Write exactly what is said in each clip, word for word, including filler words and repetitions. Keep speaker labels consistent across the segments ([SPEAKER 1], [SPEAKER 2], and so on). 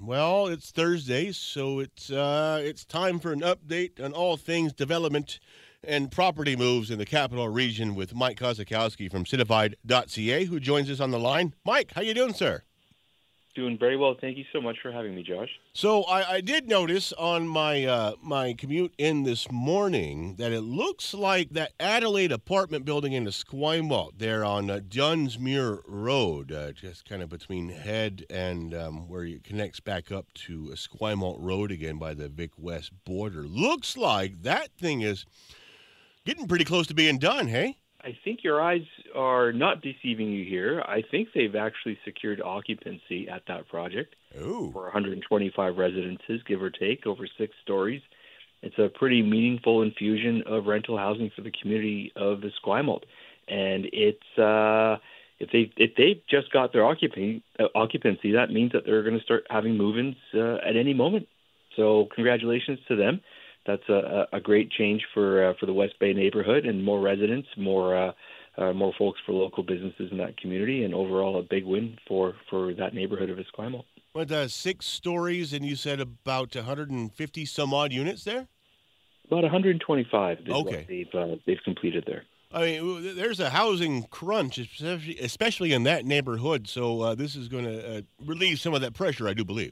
[SPEAKER 1] Well, it's Thursday, so it's uh, it's time for an update on all things development and property moves in the Capital Region with Mike Kozakowski from Citified dot C A, who joins us on the line. Mike, how you doing, sir?
[SPEAKER 2] Doing very well. Thank you so much for having me, Josh.
[SPEAKER 1] So I, I did notice on my uh, my commute in this morning that it looks like that Adelaide apartment building in Esquimalt there on uh, Dunsmuir Road, uh, just kind of between Head and um, where it connects back up to Esquimalt Road again by the Vic West border. Looks like that thing is getting pretty close to being done, hey?
[SPEAKER 2] I think your eyes are not deceiving you here. I think they've actually secured occupancy at that project
[SPEAKER 1] Ooh.
[SPEAKER 2] for one hundred twenty-five residences, give or take, over six stories. It's a pretty meaningful infusion of rental housing for the community of Esquimalt. And it's uh, if they if they've just got their occupancy, uh, occupancy, that means that they're going to start having move-ins uh, at any moment. So congratulations to them. That's a, a great change for uh, for the West Bay neighborhood and more residents, more uh, uh, more folks for local businesses in that community, and overall a big win for, for that neighborhood of Esquimalt.
[SPEAKER 1] What, uh, six stories, and you said about one hundred fifty some odd units there?
[SPEAKER 2] About one hundred twenty-five is
[SPEAKER 1] Okay.
[SPEAKER 2] what they've, uh, they've completed there.
[SPEAKER 1] I mean, there's a housing crunch, especially, especially in that neighborhood, so uh, this is going to uh, relieve some of that pressure, I do believe.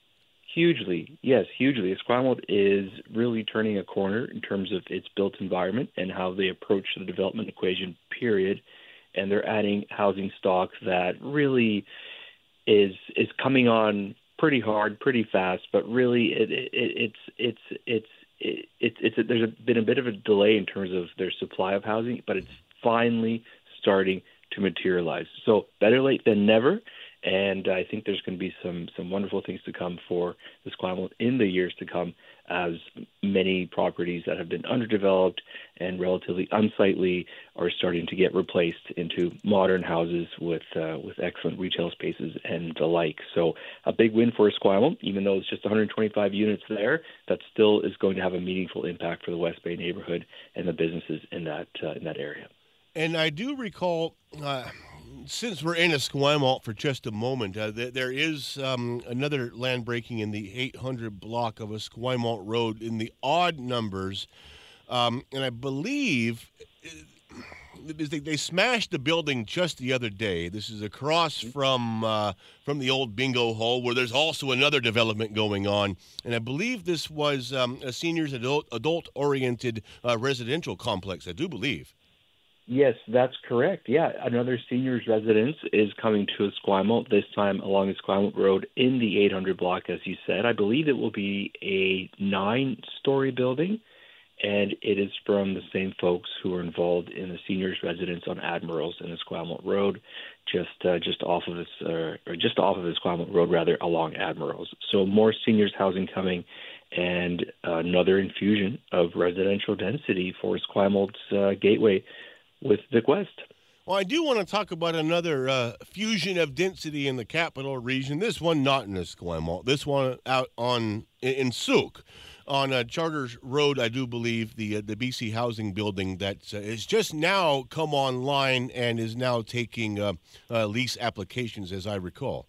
[SPEAKER 2] Hugely, yes, hugely. Esquimalt is really turning a corner in terms of its built environment and how they approach the development equation, period. And they're adding housing stock that really is is coming on pretty hard, pretty fast. But really, it, it, it's it's it's it, it's it's a, there's a, been a bit of a delay in terms of their supply of housing, but it's finally starting to materialize. So better late than never. And I think there's going to be some, some wonderful things to come for Esquimalt in the years to come, as many properties that have been underdeveloped and relatively unsightly are starting to get replaced into modern houses with uh, with excellent retail spaces and the like. So a big win for Esquimalt, even though it's just one hundred twenty-five units there, that still is going to have a meaningful impact for the West Bay neighborhood and the businesses in that uh, in that area.
[SPEAKER 1] And I do recall, uh, since we're in Esquimalt for just a moment, uh, th- there is um, another land breaking in the eight hundred block of Esquimalt Road in the odd numbers. Um, and I believe uh, they, they smashed the building just the other day. This is across from uh, from the old bingo hall, where there's also another development going on. And I believe this was um, a seniors adult adult oriented uh, residential complex. I do believe.
[SPEAKER 2] Yes, that's correct. Yeah, another seniors residence is coming to Esquimalt, this time along Esquimalt Road in the eight hundred block, as you said. I believe it will be a nine-story building, and it is from the same folks who are involved in the seniors residence on Admirals in Esquimalt Road, just uh, just off of this, uh, or just off of Esquimalt Road, rather, along Admirals. So more seniors housing coming, and another infusion of residential density for Esquimalt's uh, gateway with Vic West.
[SPEAKER 1] Well, I do want to talk about another uh, fusion of density in the Capital Region. This one not in Esquimalt. This one out on in, in Souk, on uh, Charters Road, I do believe, the uh, the B C Housing building that uh, has just now come online and is now taking uh, uh, lease applications, as I recall.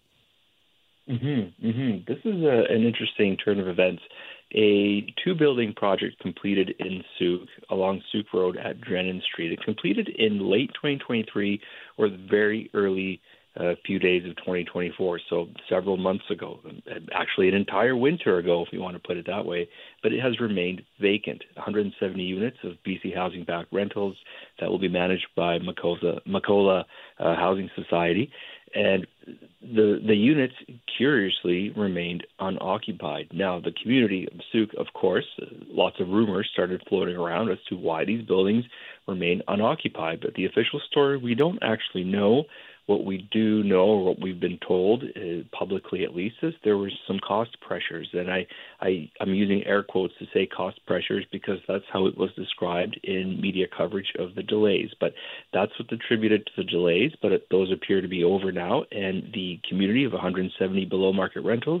[SPEAKER 2] Mm-hmm, mm-hmm. This is a, an interesting turn of events. A two-building project completed in Souk, along Souk Road at Drennan Street. It completed in late twenty twenty-three or the very early uh, few days of twenty twenty-four, so several months ago, actually an entire winter ago, if you want to put it that way. But it has remained vacant. one hundred seventy units of B C Housing-backed rentals that will be managed by Macola, Macola uh, Housing Society. And the the units, curiously, remained unoccupied. Now, the community of Souk, of course, lots of rumors started floating around as to why these buildings remain unoccupied. But the official story, we don't actually know. What we do know, or what we've been told, uh, publicly at least, is there were some cost pressures. And I, I, I'm using air quotes to say cost pressures because that's how it was described in media coverage of the delays. But that's what's attributed to the delays, but it, those appear to be over now. And the community of one hundred seventy below-market rentals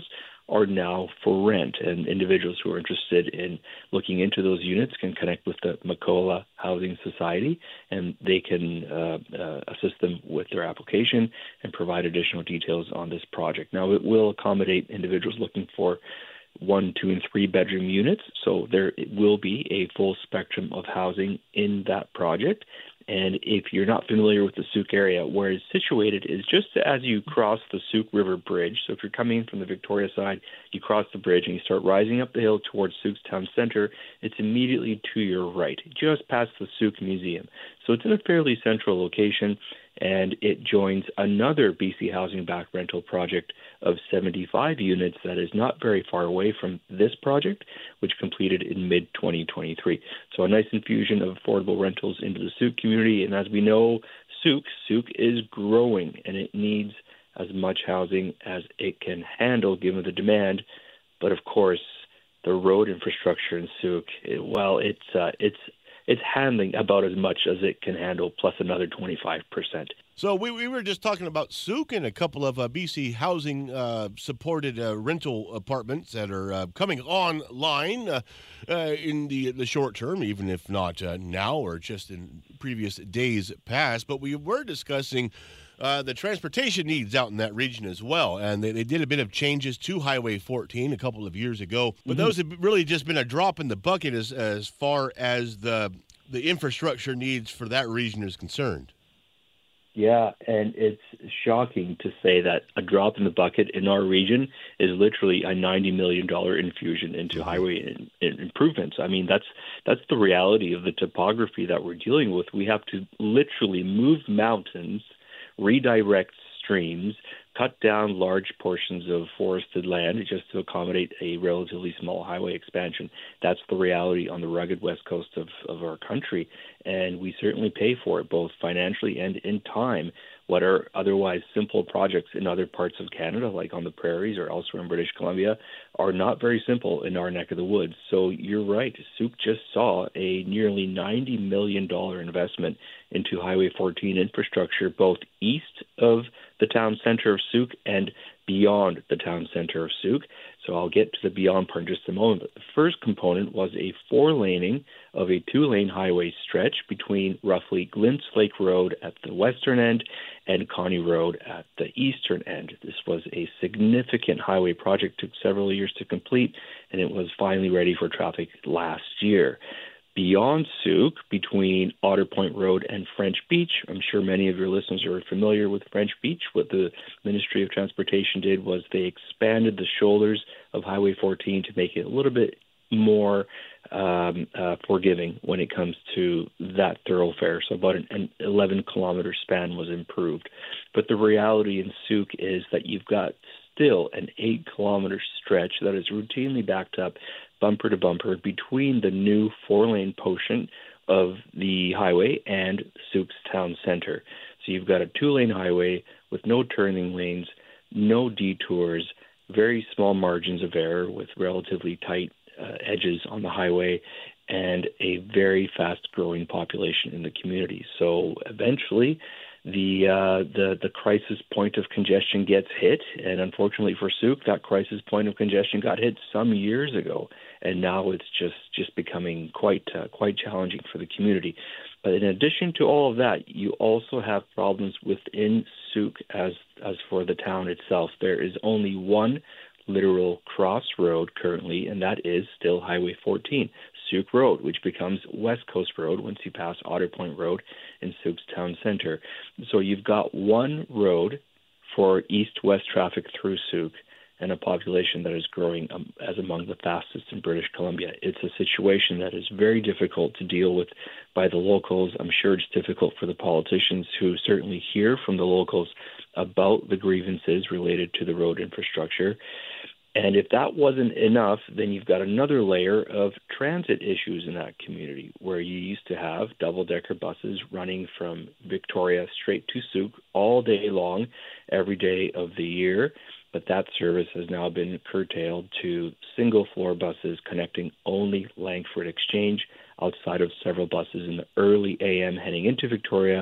[SPEAKER 2] are now for rent. And individuals who are interested in looking into those units can connect with the Makola Housing Society, and they can uh, uh, assist them with their application and provide additional details on this project. Now, it will accommodate individuals looking for one, two, and three bedroom units. So there will be a full spectrum of housing in that project. And if you're not familiar with the Sooke area, where it's situated is just as you cross the Sooke River Bridge. So if you're coming in from the Victoria side, you cross the bridge and you start rising up the hill towards Sooke's town center. It's immediately to your right, just past the Sooke Museum. So it's in a fairly central location, and it joins another B C Housing Back rental project of seventy-five units that is not very far away from this project, which completed in mid twenty twenty-three. So a nice infusion of affordable rentals into the Sooke community. And as we know, Sooke, Sooke is growing, and it needs as much housing as it can handle given the demand. But of course, the road infrastructure in Sooke, it, well, it's uh, it's it's handling about as much as it can handle, plus another twenty-five percent.
[SPEAKER 1] So we, we were just talking about Sooke and a couple of uh, B C housing uh, supported uh, rental apartments that are uh, coming online uh, uh, in the the short term, even if not uh, now or just in previous days past. But we were discussing uh, the transportation needs out in that region as well. And they, they did a bit of changes to Highway fourteen a couple of years ago. But mm-hmm. those have really just been a drop in the bucket as, as far as the the infrastructure needs for that region is concerned.
[SPEAKER 2] Yeah, and it's shocking to say that a drop in the bucket in our region is literally a ninety million dollars infusion into highway in, in improvements. I mean, that's that's the reality of the topography that we're dealing with. We have to literally move mountains, redirect streams, cut down large portions of forested land just to accommodate a relatively small highway expansion. That's the reality on the rugged west coast of, of our country, and we certainly pay for it, both financially and in time. What are otherwise simple projects in other parts of Canada, like on the prairies or elsewhere in British Columbia, are not very simple in our neck of the woods. So you're right. Sooke just saw a nearly ninety million dollars investment into Highway fourteen infrastructure, both east of the town center of Sooke and beyond the town center of Sooke. So I'll get to the beyond part in just a moment. But the first component was a four-laning of a two-lane highway stretch between roughly Glints Lake Road at the western end and Connie Road at the eastern end. This was a significant highway project, took several years to complete, and it was finally ready for traffic last year. Beyond Sooke, between Otter Point Road and French Beach, I'm sure many of your listeners are familiar with French Beach. What the Ministry of Transportation did was they expanded the shoulders of Highway fourteen to make it a little bit more um, uh, forgiving when it comes to that thoroughfare. So about an, an eleven kilometer span was improved. But the reality in Sooke is that you've got still an eight kilometer stretch that is routinely backed up bumper to bumper between the new four-lane portion of the highway and Sooke's town center. So you've got a two-lane highway with no turning lanes, no detours, very small margins of error with relatively tight uh, edges on the highway, and a very fast-growing population in the community. So eventually, the uh, the the crisis point of congestion gets hit, and unfortunately for Sooke, that crisis point of congestion got hit some years ago, and now it's just just becoming quite uh, quite challenging for the community. But in addition to all of that, you also have problems within Sooke as as for the town itself. There is only one literal crossroad currently, and that is still Highway fourteen, Sooke Road, which becomes West Coast Road once you pass Otter Point Road in Sooke's town center. So you've got one road for east-west traffic through Sooke and a population that is growing um, as among the fastest in British Columbia. It's a situation that is very difficult to deal with by the locals. I'm sure it's difficult for the politicians who certainly hear from the locals about the grievances related to the road infrastructure. And if that wasn't enough, then you've got another layer of transit issues in that community, where you used to have double-decker buses running from Victoria straight to Sooke all day long, every day of the year. But that service has now been curtailed to single-floor buses connecting only Langford Exchange, outside of several buses in the early A M heading into Victoria,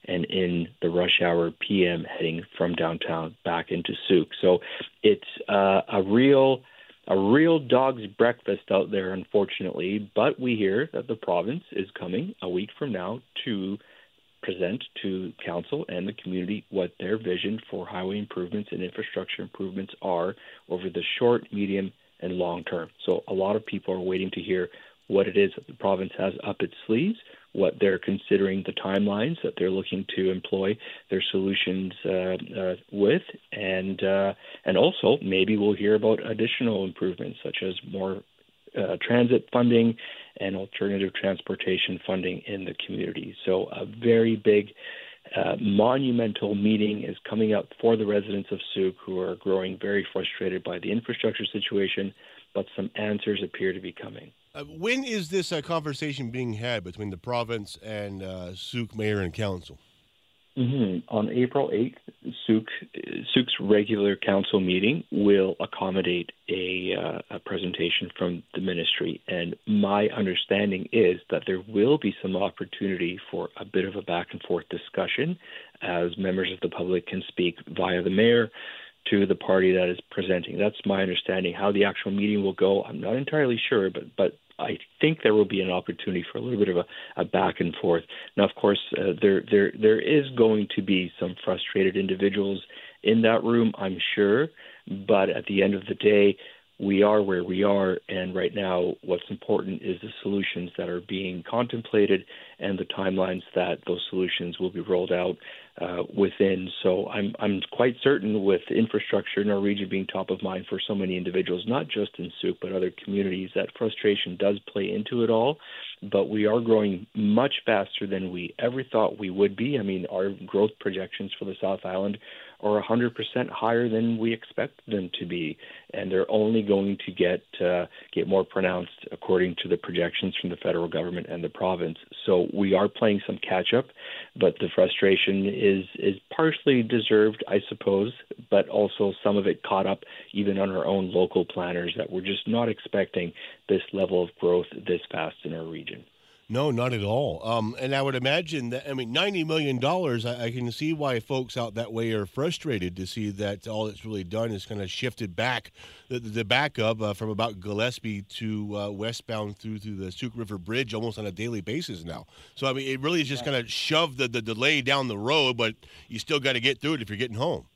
[SPEAKER 2] and in the rush hour P M heading from downtown back into Sooke. So it's uh, a real a real dog's breakfast out there, unfortunately. But we hear that the province is coming a week from now to present to council and the community what their vision for highway improvements and infrastructure improvements are over the short, medium, and long term. So a lot of people are waiting to hear what it is that the province has up its sleeves, what they're considering the timelines that they're looking to employ their solutions uh, uh, with, and uh, and also maybe we'll hear about additional improvements such as more uh, transit funding and alternative transportation funding in the community. So a very big, uh, monumental meeting is coming up for the residents of Sooke, who are growing very frustrated by the infrastructure situation, but some answers appear to be coming.
[SPEAKER 1] Uh, when is this uh, conversation being had between the province and uh, Sooke Mayor and Council?
[SPEAKER 2] Mm-hmm. On April eighth, Sooke, Sooke's regular council meeting will accommodate a, uh, a presentation from the ministry. And my understanding is that there will be some opportunity for a bit of a back and forth discussion as members of the public can speak via the mayor to the party that is presenting. That's my understanding. How the actual meeting will go, I'm not entirely sure, but but I think there will be an opportunity for a little bit of a, a back and forth. Now, of course, uh, there there there is going to be some frustrated individuals in that room, I'm sure, but at the end of the day, we are where we are, and right now what's important is the solutions that are being contemplated and the timelines that those solutions will be rolled out uh, within. So I'm I'm quite certain, with infrastructure in our region being top of mind for so many individuals, not just in Sooke but other communities, that frustration does play into it all. But we are growing much faster than we ever thought we would be. I mean, our growth projections for the South Island are one hundred percent higher than we expect them to be, and they're only going to get uh, get more pronounced according to the projections from the federal government and the province. So we are playing some catch up, but the frustration is is partially deserved, I suppose, but also some of it caught up even on our own local planners that we're just not expecting this level of growth this fast in our region.
[SPEAKER 1] No, not at all. Um, and I would imagine that, I mean, ninety million dollars, I, I can see why folks out that way are frustrated to see that all it's really done is kind of shifted back the, the backup uh, from about Gillespie to uh, westbound through, through the Sooke River Bridge almost on a daily basis now. So, I mean, it really is just kind of shoved the, the delay down the road, but you still got to get through it if you're getting home.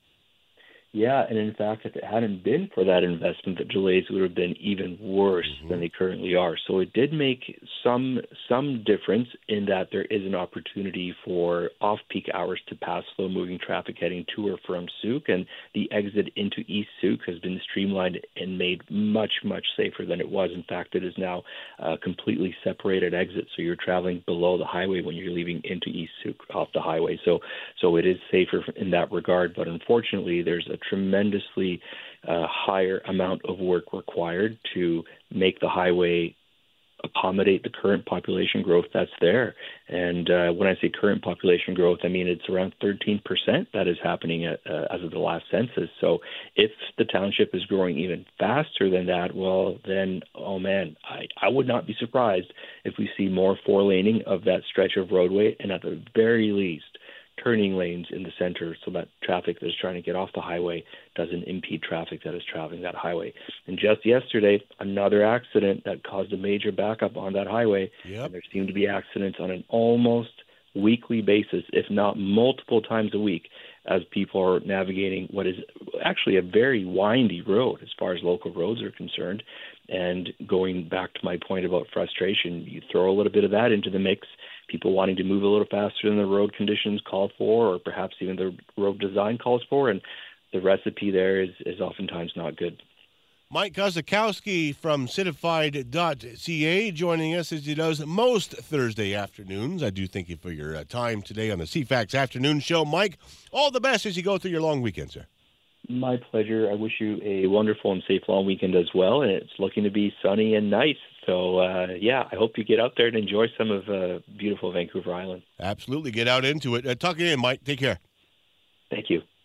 [SPEAKER 2] Yeah, and in fact, if it hadn't been for that investment, the delays would have been even worse mm-hmm. than they currently are. So it did make some some difference in that there is an opportunity for off-peak hours to pass slow-moving traffic heading to or from Sooke, and the exit into East Sooke has been streamlined and made much, much safer than it was. In fact, it is now a completely separated exit, so you're traveling below the highway when you're leaving into East Sooke off the highway. So, so it is safer in that regard, but unfortunately, there's a tremendously uh, higher amount of work required to make the highway accommodate the current population growth that's there. And uh, when I say current population growth, I mean it's around thirteen percent that is happening at, uh, as of the last census. So if the township is growing even faster than that, well, then, oh man, I, I would not be surprised if we see more four-laning of that stretch of roadway, and at the very least, turning lanes in the center so that traffic that is trying to get off the highway doesn't impede traffic that is traveling that highway. And just yesterday, another accident that caused a major backup on that highway.
[SPEAKER 1] Yep.
[SPEAKER 2] And there seem to be accidents on an almost weekly basis, if not multiple times a week, as people are navigating what is actually a very windy road as far as local roads are concerned. And going back to my point about frustration, you throw a little bit of that into the mix, people wanting to move a little faster than the road conditions call for, or perhaps even the road design calls for, and the recipe there is, is oftentimes not good.
[SPEAKER 1] Mike Kozakowski from Citified dot C A joining us as he does most Thursday afternoons. I do thank you for your uh, time today on the C FAX Afternoon Show. Mike, all the best as you go through your long weekend, sir.
[SPEAKER 2] My pleasure. I wish you a wonderful and safe long weekend as well, and it's looking to be sunny and nice. So, uh, yeah, I hope you get out there and enjoy some of uh, beautiful Vancouver Island.
[SPEAKER 1] Absolutely. Get out into it. Uh, talk again, Mike. Take care.
[SPEAKER 2] Thank you.